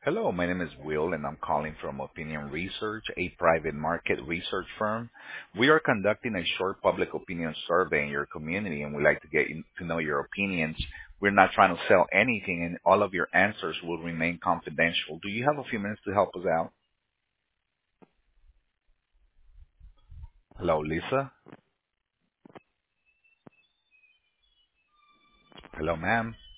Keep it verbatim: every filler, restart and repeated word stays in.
Hello, my name is Will, and I'm calling from Opinion Research, a private market research firm. We are conducting a short public opinion survey in your community, and we'd like to get you to know your opinions. We're not trying to sell anything, and all of your answers will remain confidential. Do you have a few minutes to help us out? Hello, Lisa. Hello, ma'am.